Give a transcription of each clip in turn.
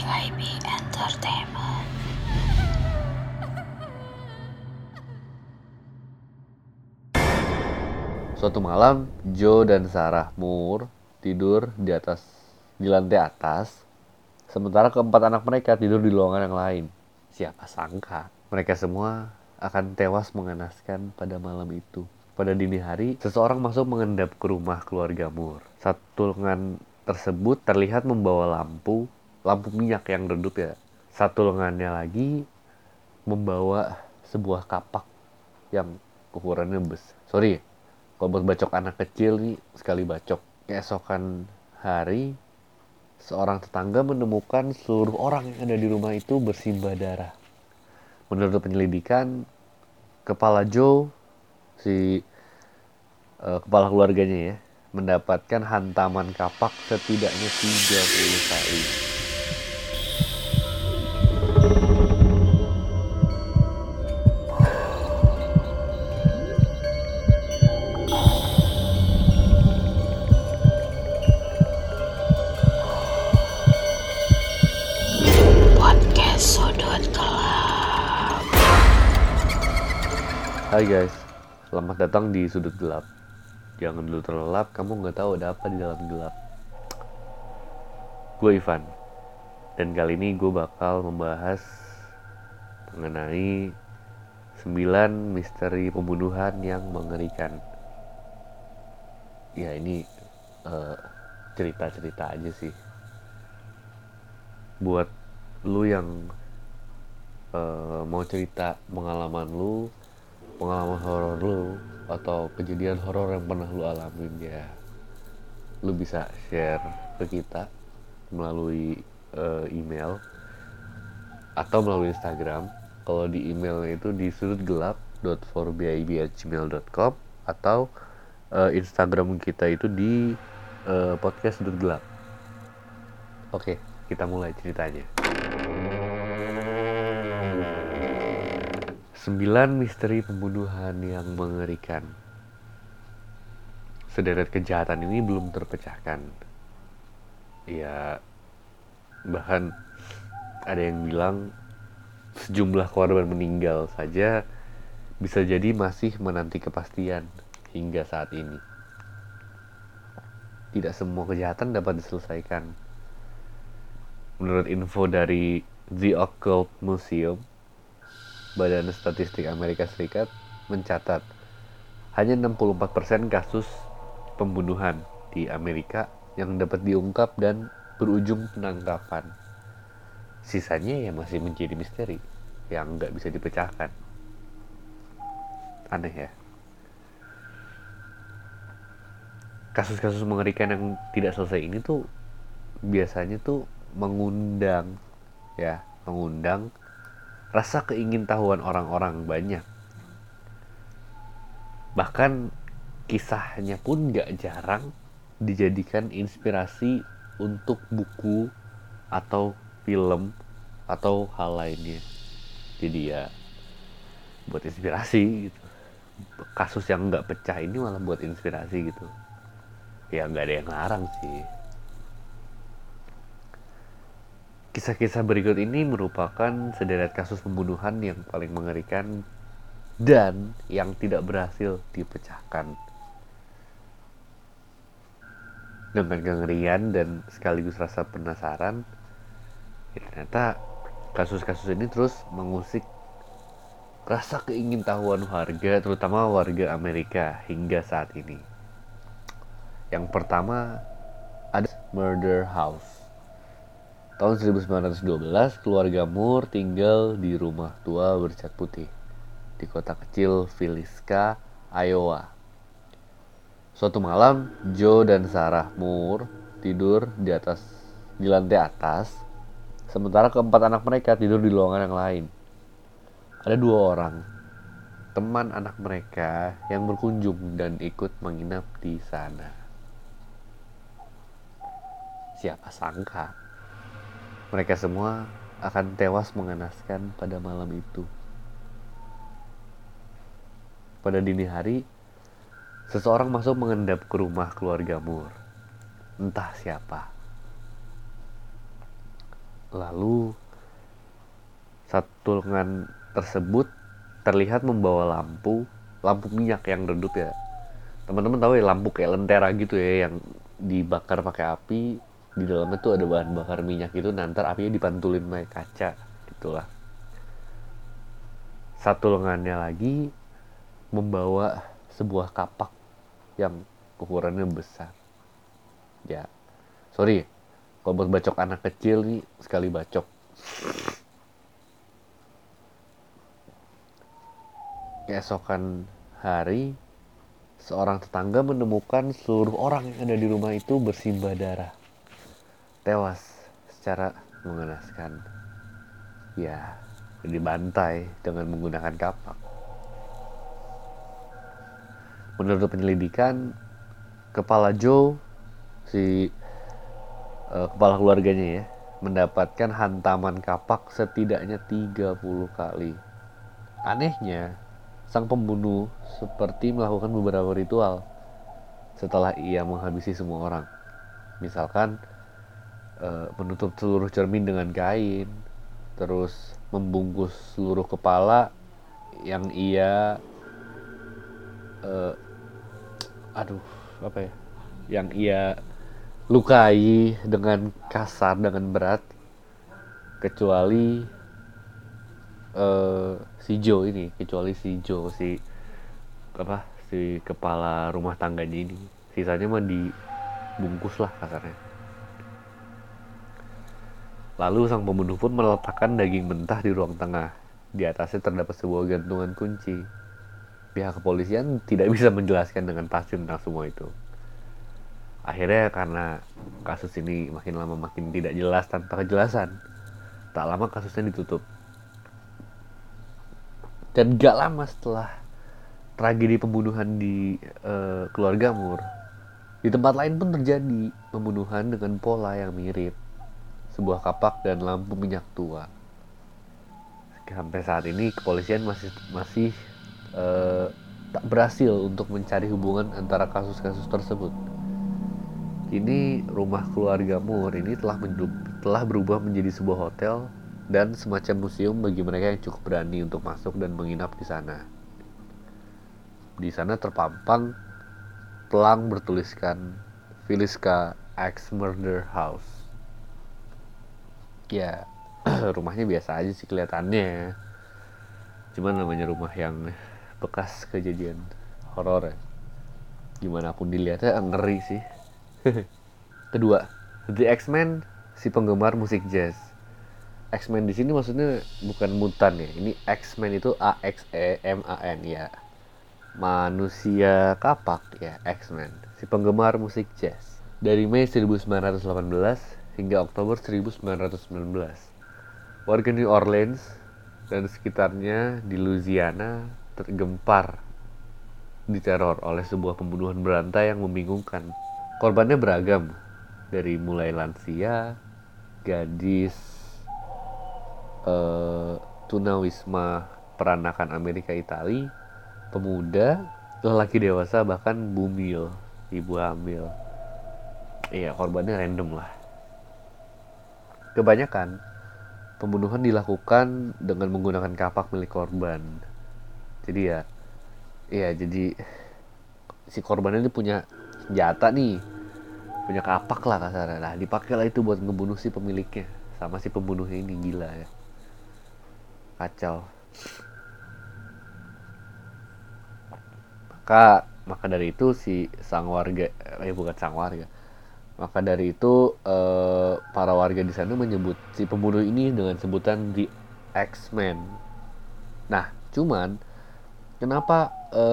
JYP Entertainment. Suatu malam, Joe dan Sarah Moore tidur di lantai atas, sementara keempat anak mereka tidur di ruangan yang lain. Siapa sangka mereka semua akan tewas mengenaskan pada malam itu. Pada dini hari, seseorang masuk mengendap ke rumah keluarga Moore. Satu lengan tersebut terlihat membawa lampu minyak yang redup ya. Satu lengannya lagi membawa sebuah kapak yang ukurannya besar. Sorry, kalau buat bacok anak kecil nih sekali bacok. Keesokan hari, seorang tetangga menemukan seluruh orang yang ada di rumah itu bersimbah darah. Menurut penyelidikan, kepala Joe, kepala keluarganya ya, mendapatkan hantaman kapak setidaknya 30 kali. Podcast Sudut Gelap. Hai guys, selamat datang di Sudut Gelap. Jangan dulu terlelap, kamu nggak tahu ada apa di dalam gelap. Gue Ivan, dan kali ini gue bakal membahas mengenai 9 misteri pembunuhan yang mengerikan. Ya ini cerita-cerita aja sih. Buat lu yang mau cerita pengalaman horor lu, atau kejadian horor yang pernah lu alamin ya, lu bisa share ke kita melalui email atau melalui Instagram. Kalau di emailnya itu di sudutgelap.forbib@gmail.com atau Instagram kita itu di podcast Sudut Gelap. Oke, kita mulai ceritanya. 9 misteri pembunuhan yang mengerikan. Sederet kejahatan ini belum terpecahkan. Ya, bahkan ada yang bilang sejumlah korban meninggal saja bisa jadi masih menanti kepastian hingga saat ini. Tidak semua kejahatan dapat diselesaikan. Menurut info dari The Occult Museum, Badan Statistik Amerika Serikat mencatat hanya 64% kasus pembunuhan di Amerika yang dapat diungkap dan berujung penangkapan. Sisanya ya masih menjadi misteri yang nggak bisa dipecahkan. Aneh ya. Kasus-kasus mengerikan yang tidak selesai ini tuh biasanya tuh mengundang rasa keingintahuan orang-orang banyak. Bahkan kisahnya pun gak jarang dijadikan inspirasi untuk buku atau film atau hal lainnya. Jadi ya buat inspirasi gitu. Kasus yang gak pecah ini malah buat inspirasi gitu. Ya gak ada yang larang sih. Kisah-kisah berikut ini merupakan sederet kasus pembunuhan yang paling mengerikan dan yang tidak berhasil dipecahkan. Dengan kengerian dan sekaligus rasa penasaran, ya ternyata kasus-kasus ini terus mengusik rasa keingintahuan warga, terutama warga Amerika hingga saat ini. Yang pertama ada Murder House. Tahun 1912, keluarga Moore tinggal di rumah tua bercat putih di kota kecil Villisca, Iowa. Suatu malam, Joe dan Sarah Moore tidur di lantai atas, sementara keempat anak mereka tidur di ruangan yang lain. Ada 2 orang, teman anak mereka yang berkunjung dan ikut menginap di sana. Siapa sangka mereka semua akan tewas mengenaskan pada malam itu. Pada dini hari, seseorang masuk mengendap ke rumah keluarga Moore. Entah siapa. Lalu satu lengan tersebut terlihat membawa lampu minyak yang redup ya. Teman-teman tahu ya lampu kayak lentera gitu ya yang dibakar pakai api, di dalamnya tuh ada bahan bakar minyak gitu, nanti apinya dipantulin pakai kaca gitulah. Satu lengannya lagi membawa sebuah kapak yang ukurannya besar. Ya, sorry kalau buat bacok anak kecil nih, sekali bacok. Keesokan hari, seorang tetangga menemukan seluruh orang yang ada di rumah itu bersimbah darah, tewas secara mengenaskan. Ya, dibantai dengan menggunakan kapak. Menurut penyelidikan, kepala Joe, kepala keluarganya ya, mendapatkan hantaman kapak setidaknya 30 kali. Anehnya, sang pembunuh seperti melakukan beberapa ritual setelah ia menghabisi semua orang. Misalkan menutup seluruh cermin dengan kain, terus membungkus seluruh kepala yang ia yang ia lukai dengan kasar, dengan berat, kecuali si Joe ini, si kepala rumah tangganya ini. Sisanya mah dibungkus lah kasarnya. Lalu sang pembunuh pun meletakkan daging mentah di ruang tengah. Di atasnya terdapat sebuah gantungan kunci. Pihak kepolisian tidak bisa menjelaskan dengan pasti tentang semua itu. Akhirnya karena kasus ini makin lama makin tidak jelas tanpa kejelasan, tak lama kasusnya ditutup. Dan gak lama setelah tragedi pembunuhan di keluarga Moore, di tempat lain pun terjadi pembunuhan dengan pola yang mirip. Sebuah kapak dan lampu minyak tua. Sampai saat ini kepolisian masih tak berhasil untuk mencari hubungan antara kasus-kasus tersebut. Kini rumah keluarga Moore ini telah berubah menjadi sebuah hotel dan semacam museum bagi mereka yang cukup berani untuk masuk dan menginap di sana. Di sana terpampang pelang bertuliskan Villisca X Murder House. Ya, rumahnya biasa aja sih kelihatannya. Cuman namanya rumah yang bekas kejadian horor ya. Gimana pun dilihatnya ngeri sih. Kedua, The X-Men, si penggemar musik jazz. X-Men di sini maksudnya bukan mutan ya. Ini X-Men itu AXEMAN ya. Manusia kapak ya, X-Men, si penggemar musik jazz. Dari Mei 1918 hingga Oktober 1919. Warga New Orleans dan sekitarnya di Louisiana tergempar diteror oleh sebuah pembunuhan berantai yang membingungkan. Korbannya beragam, dari mulai lansia, gadis, tunawisma peranakan Amerika Itali, pemuda, lelaki dewasa, bahkan bumil, ibu hamil. Iya, korbannya random lah. Kebanyakan pembunuhan dilakukan dengan menggunakan kapak milik korban. Jadi jadi si korbannya ini punya senjata nih, punya kapak lah kasarnya. Nah, dipakailah itu buat ngebunuh si pemiliknya. Sama si pembunuhnya ini gila ya. Kacau. Maka dari itu Maka dari itu para warga di sana menyebut si pembunuh ini dengan sebutan The X-Men. Nah, cuman kenapa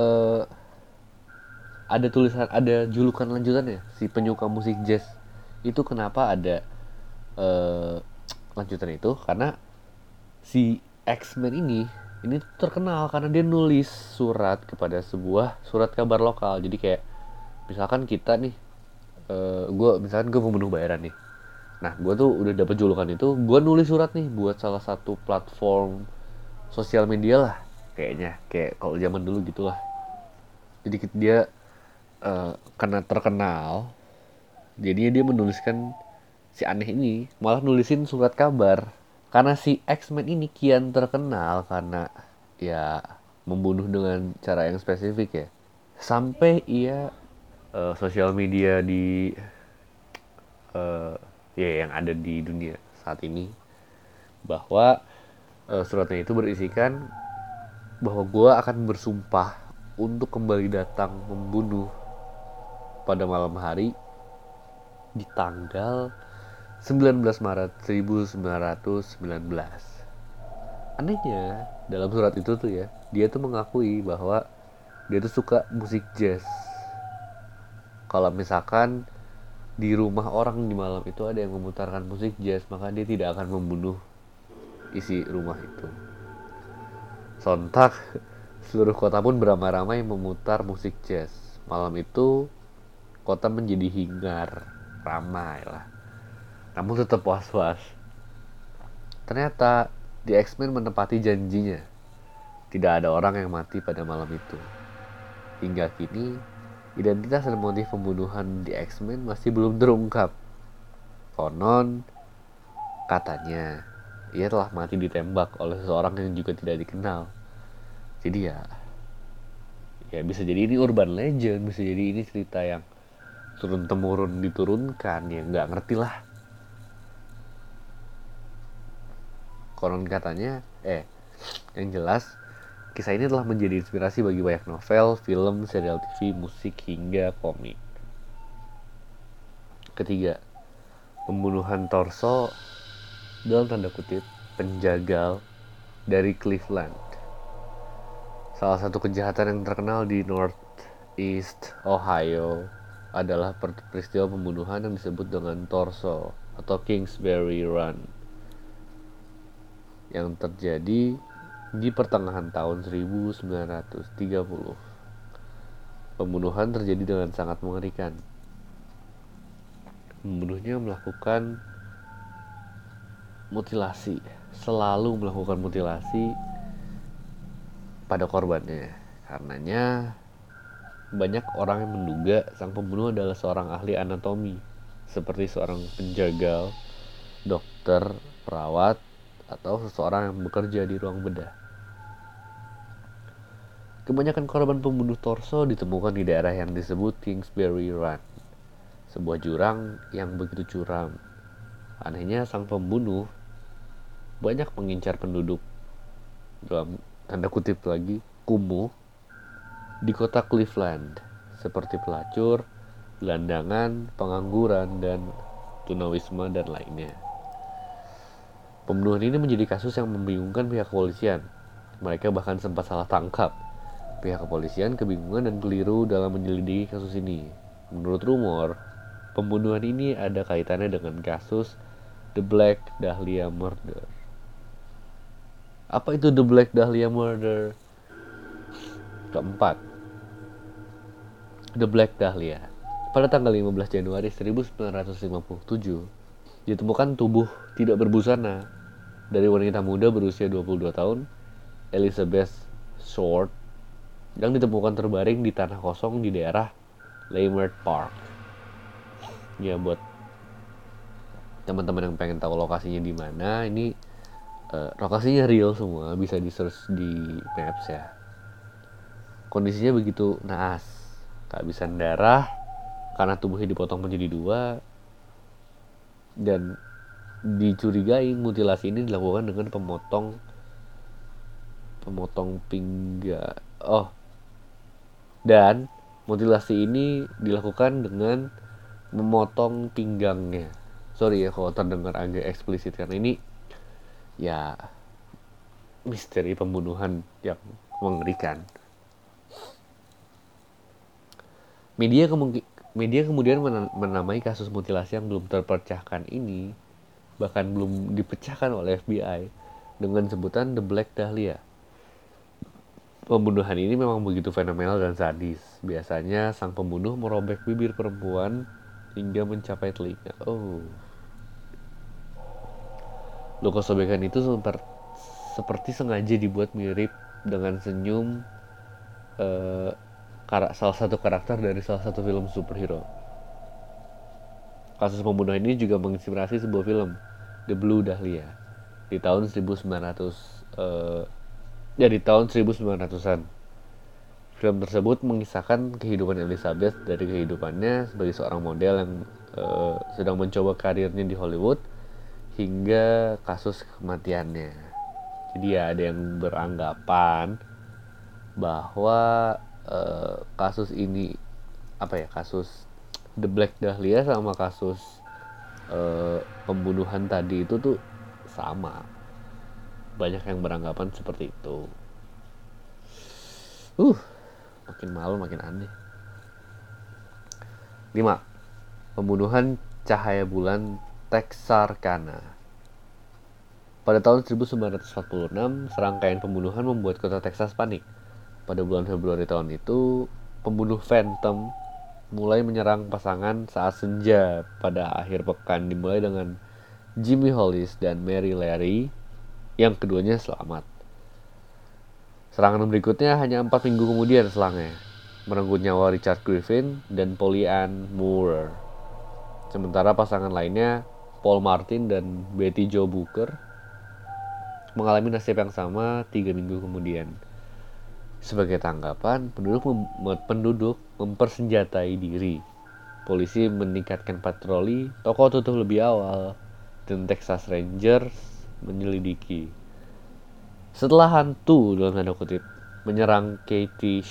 ada julukan lanjutannya, si penyuka musik jazz itu kenapa ada lanjutan itu? Karena si X-Men ini terkenal karena dia nulis surat kepada sebuah surat kabar lokal. Jadi kayak misalkan kita nih, gue pembunuh bayaran nih. Nah, gue tuh udah dapet julukan itu, gue nulis surat nih buat salah satu platform sosial media lah, kayak kalau zaman dulu gitulah. Jadi dia karena terkenal, jadinya dia menuliskan si aneh ini malah nulisin surat kabar. Karena si X-Men ini kian terkenal karena ya membunuh dengan cara yang spesifik ya. Sampai ia sosial media di ya yang ada di dunia saat ini bahwa suratnya itu berisikan bahwa gue akan bersumpah untuk kembali datang membunuh pada malam hari di tanggal 19 Maret 1919. Anehnya dalam surat itu tuh ya, dia tuh mengakui bahwa dia tuh suka musik jazz. Kalau misalkan di rumah orang di malam itu ada yang memutarkan musik jazz, maka dia tidak akan membunuh isi rumah itu. Sontak seluruh kota pun beramai-ramai memutar musik jazz. Malam itu kota menjadi hingar, ramai lah. Namun tetap was-was. Ternyata The X-Men menepati janjinya. Tidak ada orang yang mati pada malam itu. Hingga kini, identitas dan motif pembunuhan The X-Men masih belum terungkap. Konon, katanya, ia telah mati ditembak oleh seseorang yang juga tidak dikenal. Jadi ya bisa jadi ini urban legend, bisa jadi ini cerita yang turun-temurun diturunkan, ya nggak ngerti lah. Konon katanya, yang jelas, kisah ini telah menjadi inspirasi bagi banyak novel, film, serial TV, musik, hingga komik. Ketiga, pembunuhan torso dalam tanda kutip penjagal dari Cleveland. Salah satu kejahatan yang terkenal di Northeast Ohio adalah peristiwa pembunuhan yang disebut dengan torso atau Kingsbury Run yang terjadi di pertengahan tahun 1930. Pembunuhan terjadi dengan sangat mengerikan. Pembunuhnya melakukan mutilasi, selalu melakukan mutilasi pada korbannya. Karenanya banyak orang yang menduga sang pembunuh adalah seorang ahli anatomi, seperti seorang penjagal, dokter, perawat, atau seseorang yang bekerja di ruang bedah. Kebanyakan korban pembunuh torso ditemukan di daerah yang disebut Kingsbury Run, sebuah jurang yang begitu curam. Anehnya sang pembunuh banyak mengincar penduduk, dalam tanda kutip lagi, kumuh, di kota Cleveland, seperti pelacur, gelandangan, pengangguran, dan tunawisma dan lainnya. Pembunuhan ini menjadi kasus yang membingungkan pihak kepolisian. Mereka bahkan sempat salah tangkap. Pihak kepolisian kebingungan dan keliru dalam menyelidiki kasus ini. Menurut rumor, pembunuhan ini ada kaitannya dengan kasus The Black Dahlia Murder. Apa itu The Black Dahlia Murder? Keempat, The Black Dahlia. Pada tanggal 15 Januari 1957, ditemukan tubuh tidak berbusana dari wanita muda berusia 22 tahun, Elizabeth Short, yang ditemukan terbaring di tanah kosong di daerah Leimert Park. Ya, buat teman-teman yang pengen tahu lokasinya di mana, ini lokasinya real semua, bisa di search di Maps ya. Kondisinya begitu naas, kehabisan darah karena tubuhnya dipotong menjadi dua, dan dicurigai mutilasi ini dilakukan dengan pemotong pinggang. Dan mutilasi ini dilakukan dengan memotong pinggangnya. Sorry ya kalau terdengar agak eksplisit, karena ini ya misteri pembunuhan yang mengerikan. Media kemudian menamai kasus mutilasi yang belum terpecahkan ini, bahkan belum dipecahkan oleh FBI, dengan sebutan The Black Dahlia. Pembunuhan ini memang begitu fenomenal dan sadis. Biasanya sang pembunuh merobek bibir perempuan hingga mencapai telinga. Luka sobekan itu seperti sengaja dibuat mirip dengan senyum salah satu karakter dari salah satu film superhero. Kasus pembunuhan ini juga menginspirasi sebuah film, The Blue Dahlia, di tahun 1900-an. Film tersebut mengisahkan kehidupan Elizabeth dari kehidupannya sebagai seorang model yang sedang mencoba karirnya di Hollywood hingga kasus kematiannya. Jadi ya ada yang beranggapan bahwa kasus ini kasus The Black Dahlia sama kasus pembunuhan tadi itu tuh sama. Banyak yang beranggapan seperti itu. Makin malu makin aneh. 5. Pembunuhan cahaya bulan Texarkana. Pada tahun 1946, serangkaian pembunuhan membuat kota Texas panik. Pada bulan Februari tahun itu, pembunuh Phantom mulai menyerang pasangan saat senja pada akhir pekan, dimulai dengan Jimmy Hollis dan Mary Larry, yang keduanya selamat. Serangan berikutnya hanya 4 minggu kemudian selangnya, merenggut nyawa Richard Griffin dan Polly Ann Moore. Sementara pasangan lainnya, Paul Martin dan Betty Jo Booker, mengalami nasib yang sama 3 minggu kemudian. Sebagai tanggapan, penduduk mempersenjatai diri. Polisi meningkatkan patroli, toko tutup lebih awal, dan Texas Rangers menyelidiki. Setelah hantu dalam tanda kutip menyerang Katie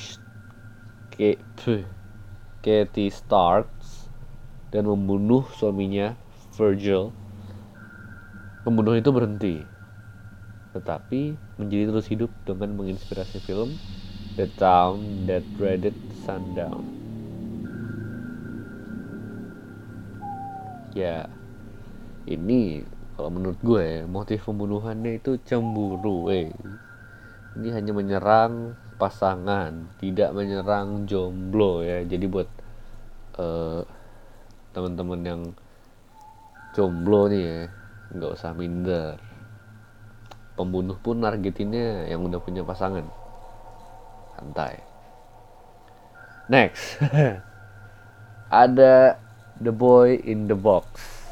Starks dan membunuh suaminya Virgil, pembunuh itu berhenti, tetapi menjadi terus hidup dengan menginspirasi film The Town That Dreaded Sundown. Ya, ini kalau menurut gue motif pembunuhannya itu cemburu. Ini hanya menyerang pasangan, tidak menyerang jomblo ya. Jadi buat teman-teman yang jomblo nih ya, nggak usah minder. Pembunuh pun nargetinnya yang udah punya pasangan. Santai. Next. Ada The Boy in the Box.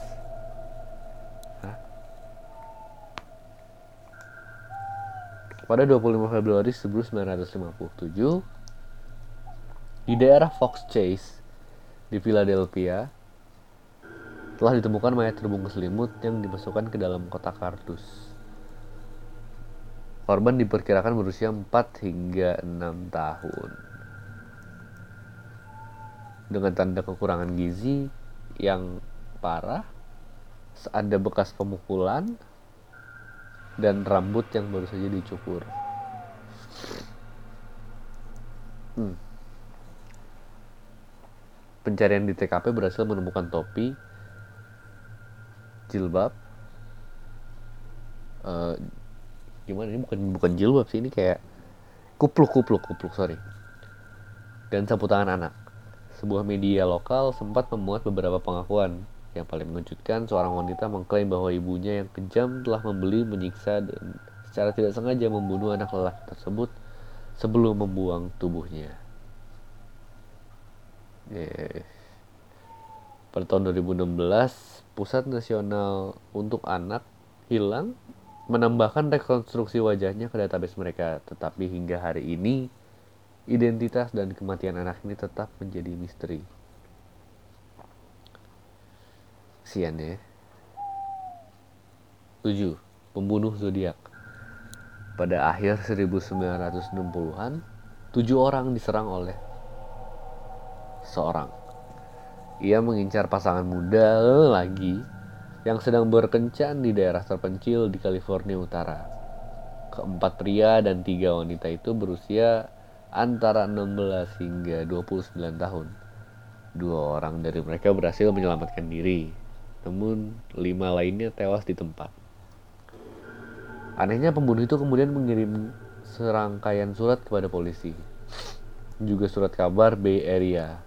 Pada 25 Februari 1957, di daerah Fox Chase di Philadelphia, telah ditemukan mayat terbungkus selimut yang dimasukkan ke dalam kotak kardus. Korban diperkirakan berusia 4 hingga 6 tahun. Dengan tanda kekurangan gizi yang parah, ada bekas pemukulan, dan rambut yang baru saja dicukur. Pencarian di TKP berhasil menemukan topi, jilbab, gimana ini bukan jilbab sih, ini kayak kupluk, dan sapu tangan anak. Sebuah media lokal sempat memuat beberapa pengakuan. Yang paling mengejutkan, seorang wanita mengklaim bahwa ibunya yang kejam telah membeli, menyiksa, dan secara tidak sengaja membunuh anak lelaki tersebut sebelum membuang tubuhnya. Pada tahun 2016, Pusat Nasional untuk Anak Hilang menambahkan rekonstruksi wajahnya ke database mereka, tetapi hingga hari ini identitas dan kematian anak ini tetap menjadi misteri. Kasian ya. 7. Pembunuh zodiak. Pada akhir 1960-an, 7 orang diserang oleh seorang. Ia mengincar pasangan muda lagi yang sedang berkencan di daerah terpencil di California Utara. Keempat pria dan 3 wanita itu berusia antara 16 hingga 29 tahun. 2 orang dari mereka berhasil menyelamatkan diri, namun 5 lainnya tewas di tempat. Anehnya, pembunuh itu kemudian mengirim serangkaian surat kepada polisi, juga surat kabar Bay Area.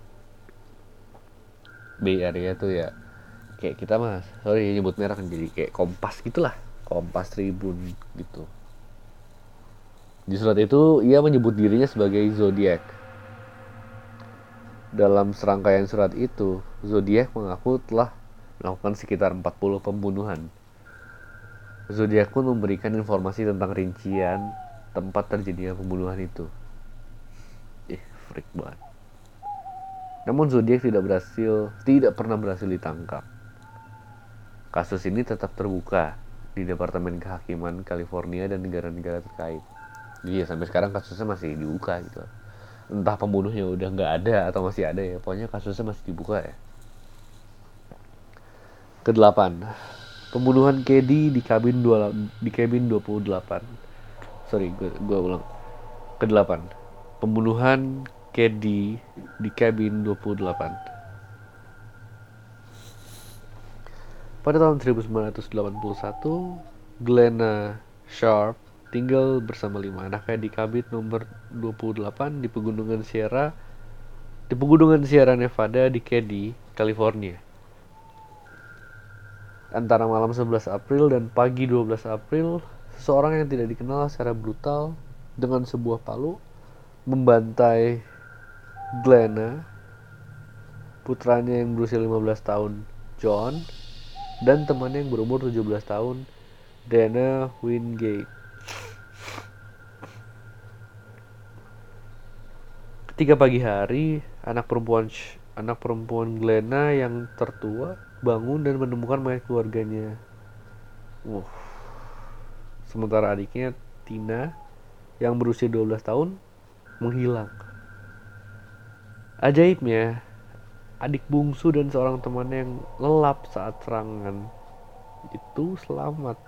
Bay Area tuh ya kayak kita nyebut merah kan, jadi kayak Kompas gitulah, Kompas Tribun gitu. Di surat itu ia menyebut dirinya sebagai Zodiac. Dalam serangkaian surat itu, Zodiac mengaku telah melakukan sekitar 40 pembunuhan. Zodiac pun memberikan informasi tentang rincian tempat terjadinya pembunuhan itu. Freak banget. Namun Zodiac tidak pernah berhasil ditangkap. Kasus ini tetap terbuka di Departemen Kehakiman California dan negara-negara terkait. Jadi ya sampai sekarang kasusnya masih dibuka gitu. Entah pembunuhnya udah nggak ada atau masih ada ya, pokoknya kasusnya masih dibuka ya. Kedelapan, pembunuhan Kedi di kabin 28. Gue ulang. Kedelapan, pembunuhan Kedi di kabin 28. Pada tahun 1981, Glenna Sharp tinggal bersama 5 anaknya di kabin nomor 28 di pegunungan Sierra Nevada di Keddie, California. Antara malam 11 April dan pagi 12 April, seseorang yang tidak dikenal secara brutal dengan sebuah palu membantai Glenna, putranya yang berusia 15 tahun, John, dan temannya yang berumur 17 tahun, Dana Wingate. Ketika pagi hari, anak perempuan Glenna yang tertua bangun dan menemukan mayat keluarganya. Sementara adiknya Tina yang berusia 12 tahun menghilang. Ajaibnya, adik bungsu dan seorang temannya yang lelap saat serangan itu selamat.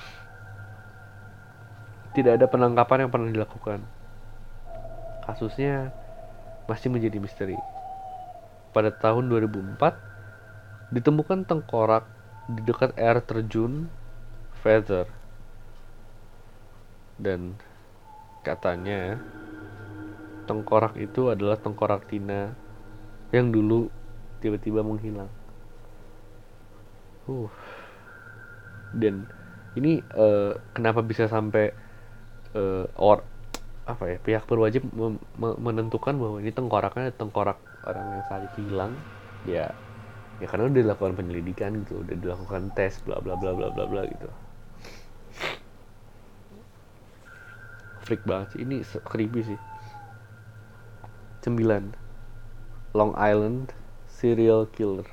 Tidak ada penangkapan yang pernah dilakukan. Kasusnya masih menjadi misteri. Pada tahun 2004, ditemukan tengkorak di dekat air terjun Feather. Dan katanya tengkorak itu adalah tengkorak Tina yang dulu tiba-tiba menghilang. Dan ini kenapa bisa sampai pihak berwajib menentukan bahwa ini tengkoraknya tengkorak orang yang saat itu hilang, ya karena udah dilakukan penyelidikan gitu, udah dilakukan tes bla bla bla bla bla bla gitu. Freak banget sih, ini creepy sih. 9. Long Island Serial Killer.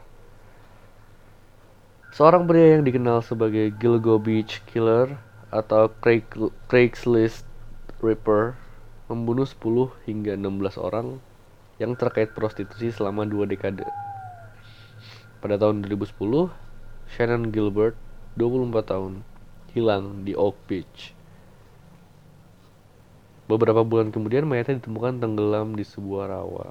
Seorang pria yang dikenal sebagai Gilgo Beach Killer atau Craigslist Ripper membunuh 10 hingga 16 orang yang terkait prostitusi selama 2 dekade. Pada tahun 2010, Shannon Gilbert, 24 tahun, hilang di Oak Beach. Beberapa bulan kemudian mayatnya ditemukan tenggelam di sebuah rawa.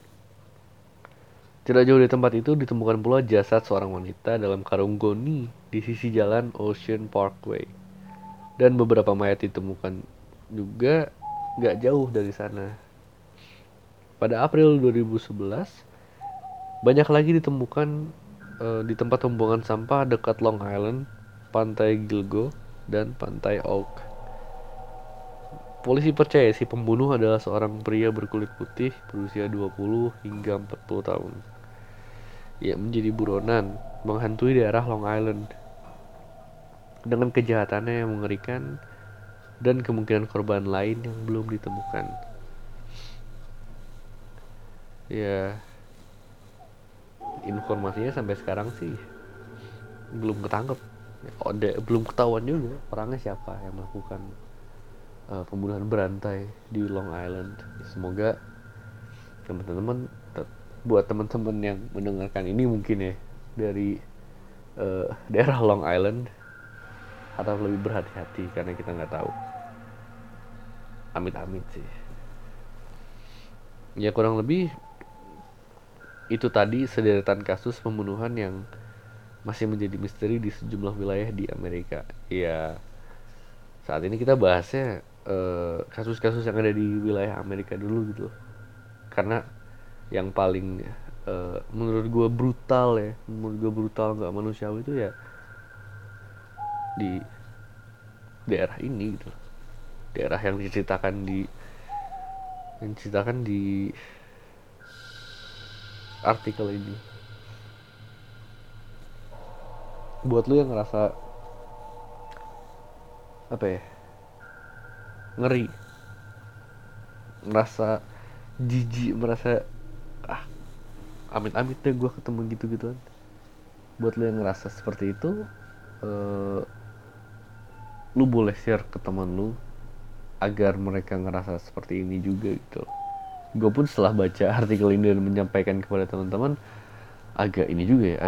Tidak jauh dari tempat itu ditemukan pula jasad seorang wanita dalam karung goni di sisi jalan Ocean Parkway. Dan beberapa mayat ditemukan juga gak jauh dari sana. Pada April 2011, banyak lagi ditemukan di tempat pembuangan sampah dekat Long Island, Pantai Gilgo, dan Pantai Oak. Polisi percaya si pembunuh adalah seorang pria berkulit putih berusia 20 hingga 40 tahun. Ia menjadi buronan menghantui daerah Long Island dengan kejahatannya yang mengerikan dan kemungkinan korban lain yang belum ditemukan. Ya, informasinya sampai sekarang sih belum ketangkep. Belum ketahuan juga orangnya siapa yang melakukan pembunuhan berantai di Long Island. Semoga buat teman-teman yang mendengarkan ini mungkin ya dari daerah Long Island harap lebih berhati-hati karena kita nggak tahu. Amit-amit sih. Ya kurang lebih itu tadi sederetan kasus pembunuhan yang masih menjadi misteri di sejumlah wilayah di Amerika. Ya saat ini kita bahasnya kasus-kasus yang ada di wilayah Amerika dulu gitu. Karena yang paling menurut gue brutal nggak manusiawi itu ya di daerah ini gitu, daerah yang diceritakan di artikel ini. buat lu yang ngerasa apa ya, ngeri, merasa jijik, merasa amit-amit deh gue ketemu gitu-gituan. Buat lu yang ngerasa seperti itu, lu boleh share ke teman lu agar mereka ngerasa seperti ini juga gitu. Gue pun setelah baca artikel ini dan menyampaikan kepada teman-teman, agak ini juga ya,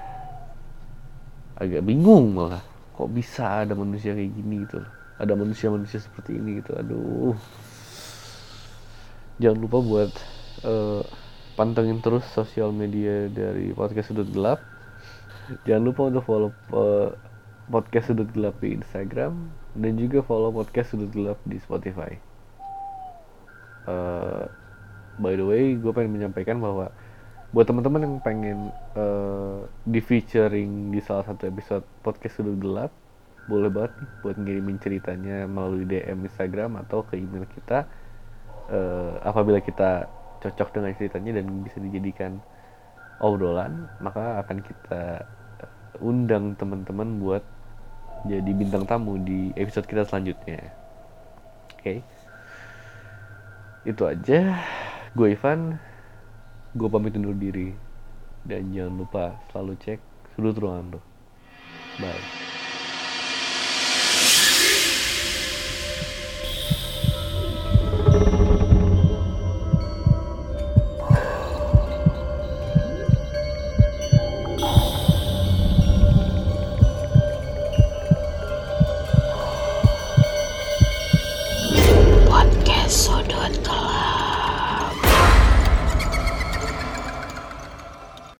agak bingung malah. Kok bisa ada manusia kayak gini gitu loh. Ada manusia-manusia seperti ini gitu. Aduh. Jangan lupa buat pantengin terus sosial media dari Podcast Sudut Gelap. Jangan lupa untuk follow Podcast Sudut Gelap di Instagram dan juga follow Podcast Sudut Gelap di Spotify. By the way, gue pengen menyampaikan bahwa buat teman-teman yang pengen di featuring di salah satu episode Podcast Sudut Gelap, boleh banget nih buat ngirimin ceritanya melalui DM Instagram atau ke email kita. Apabila kita cocok dengan ceritanya dan bisa dijadikan obrolan, maka akan kita undang teman-teman buat jadi bintang tamu di episode kita selanjutnya. Oke. Itu aja. Gue Ivan, gue pamit undur diri. Dan jangan lupa selalu cek sudut ruangan lo. Bye.